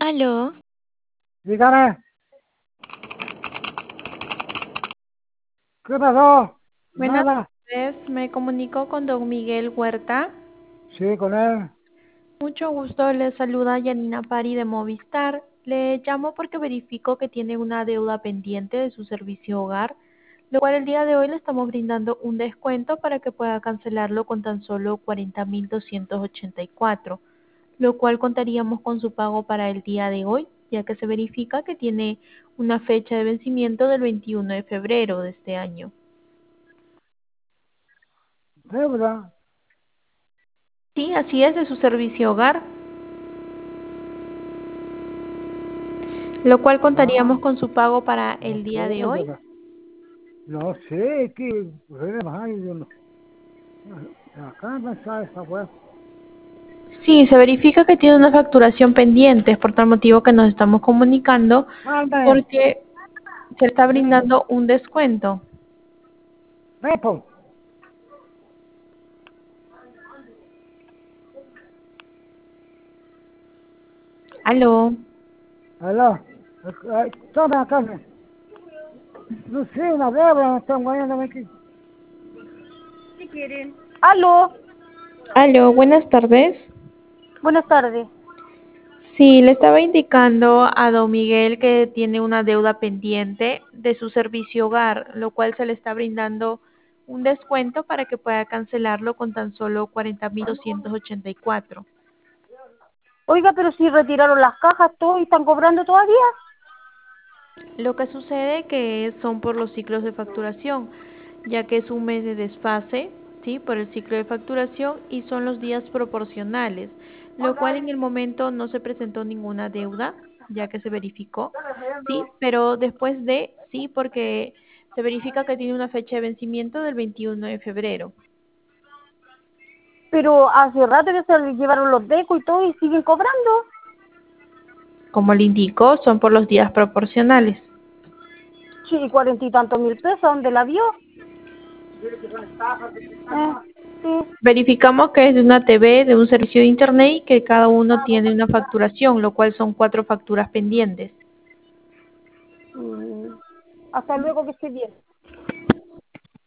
Aló, Dígame, ¿qué pasó? Buenas Nada. tardes, me comunico con don Miguel Huerta. Sí, con él. Mucho gusto, le saluda Yanina Pari de Movistar. Le llamo porque verifico que tiene una deuda pendiente de su servicio hogar, lo cual el día de hoy le estamos brindando un descuento para que pueda cancelarlo con tan solo 40.284, lo cual contaríamos con su pago para el día de hoy, ya que se verifica que tiene una fecha de vencimiento del 21 de febrero de este año. Deuda. Sí, así es, de su servicio hogar, lo cual contaríamos Ah, con su pago para no el sé, día de hoy. no sé, que ay, yo no, acá no está esa web. Sí, se verifica que tiene una facturación pendiente, es por tal motivo que nos estamos comunicando Mande, porque se está sí, brindando un descuento. Repo, Aló, aló, toma acá, no sé, una deuda, me están guayando aquí. ¿Qué quieren? Aló, aló, buenas tardes. buenas tardes. Sí, le estaba indicando a don Miguel que tiene una deuda pendiente de su servicio hogar, lo cual se le está brindando un descuento para que pueda cancelarlo con tan solo 40.284. Oiga, pero si retiraron las cajas, todo y están cobrando todavía. Lo que sucede que son por los ciclos de facturación, ya que es un mes de desfase, ¿sí? Por el ciclo de facturación y son los días proporcionales, lo cual en el momento no se presentó ninguna deuda, ya que se verificó, ¿sí? Pero después de, sí, porque se verifica que tiene una fecha de vencimiento del 21 de febrero. Pero hace rato que se llevaron los decos y todo y siguen cobrando. Como le indico, son por los días proporcionales. Sí, 40 y tantos mil pesos, ¿dónde la vio? Sí. Verificamos que es de una TV, de un servicio de internet y que cada uno tiene una facturación, lo cual son 4 facturas pendientes. Mm, Hasta luego, que esté bien.